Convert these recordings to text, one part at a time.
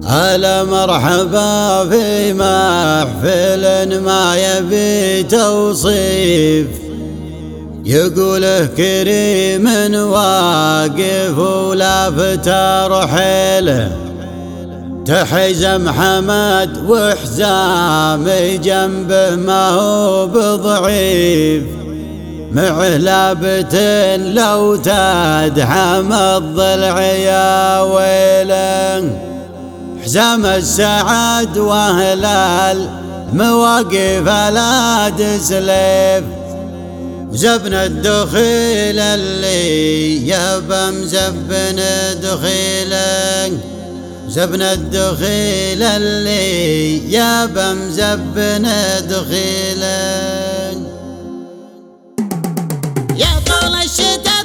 هلا مرحبا في محفل ما يبي توصيف، يقوله كريم واقف ولافت رحيله، تحزم حمد وحزام جنبه ما هو بضعيف، معلبتين لو تدحم الضلع يا ويله، حزام السعد واهل المواقف لا تسلف، زبن الدخيل اللي يبى مزبن دخيله، زبن الدخيل اللي يبى مزبن دخيله. يا طول الشتا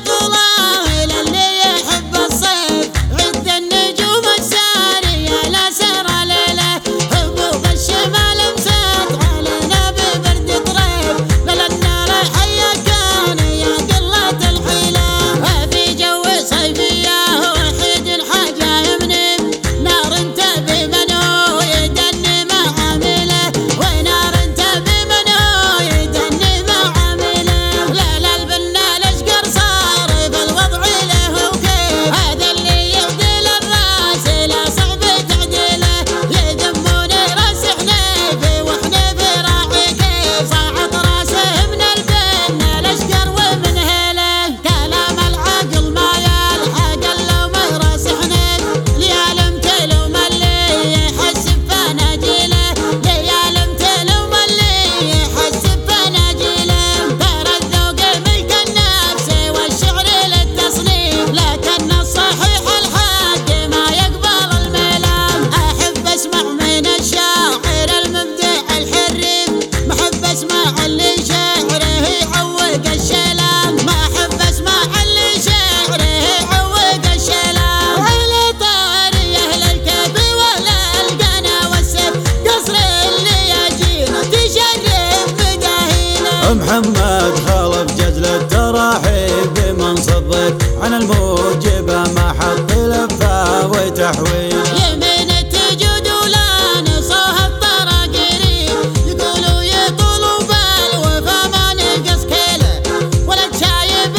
طوال اللي يحب الصيف، عد النجوم السارية لا سرى ليله، هبوط الشمال مسيط علينا ببرد طريف، بل النار حية كان يا قلة الحيلة، في جو صيفية وحيد حاجة منيم، نار تبي منو يدني معامله، ونار تبي منو يدني معامله، لا لا البنا الاشقر صار بالوضع له وكيف، هذا اللي يبدل الراس لا صعب تعديله، يذمون راس حنيفي وحنيفي راعي كيف، صاعد راسه من البنا الاشقر ومن هيله، كلام العقل ما يلحق الا ومه راس حنيف، ليالم تلوم اللي يحس بفناجيله، ليالم تلوم اللي يحس بفناجيله، ترى الذوق ملك النفس والشعر للتصنيف، لكن الصحيح الحق ما يقبل الميلان، احب اسمع من الشاعر المبدع الحريف، ما احب اسمع اللي شعره يعوق الشيلان، ما احب اسمع اللي شعره يعوق الشيلان، على طاري اهل الكيف ولا القنا والسيف، قصر اللي يجينا تشرف مداهينا. محمد خلف جزل التراحيب بمنصب ضيف، عن الموجبة ما حط لفة وتحويل، يمين التجود ولا نصوها الطراقيري، يقولوا يطولوا بالوفا ما نقص كيله، ولد شايب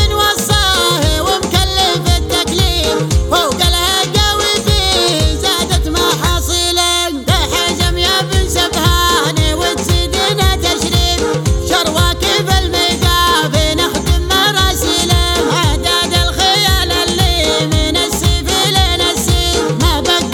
وصاه ومكلف التكليف، فوق الهقاوي فيه زادت محاصيله، تحزم يا بن سبهان وتزيدنا تشريف، شرواكب الميقاف نخدم مراسيله، اعداد الخيال اللي من السيف لين السيف، ما بقى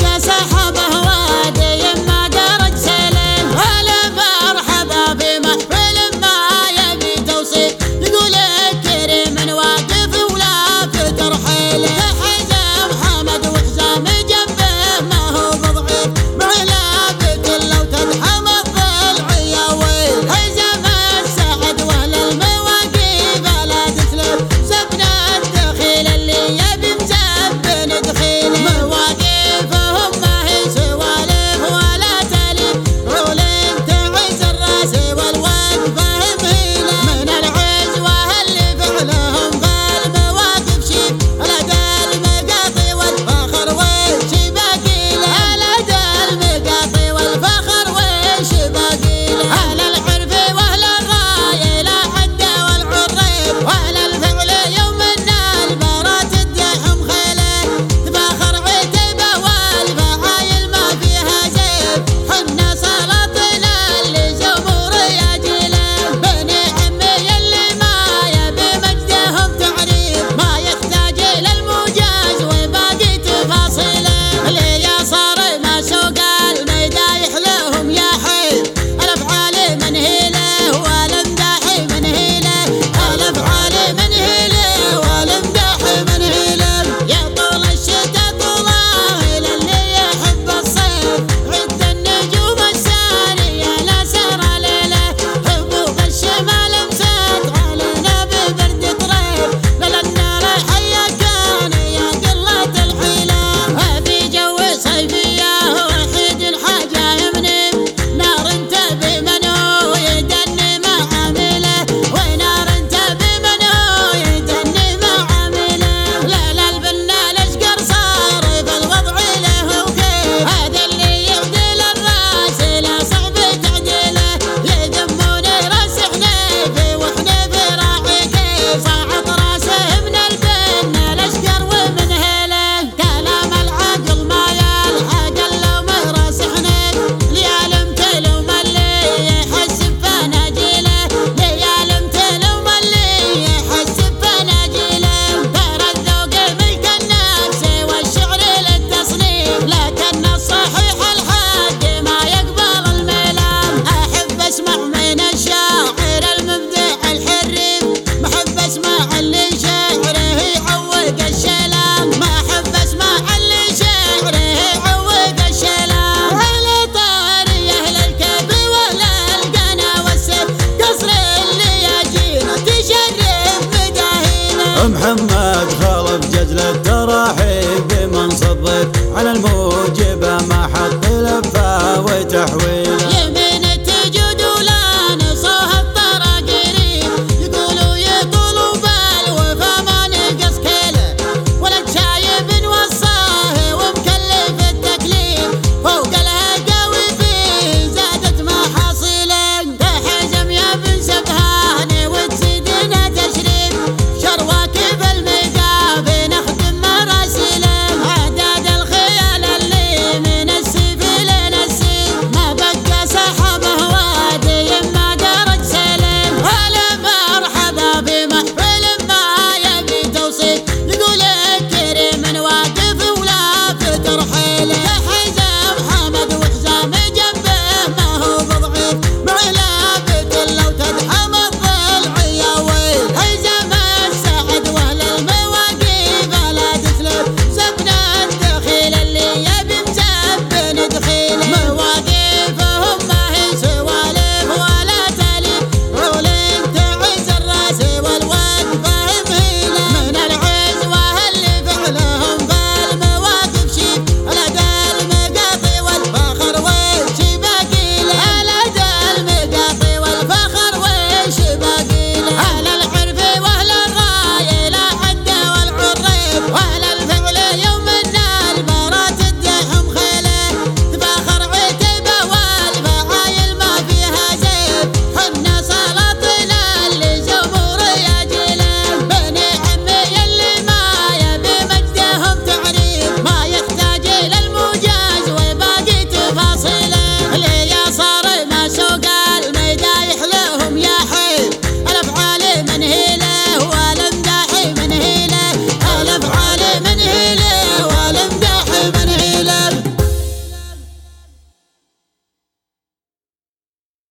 على الموجب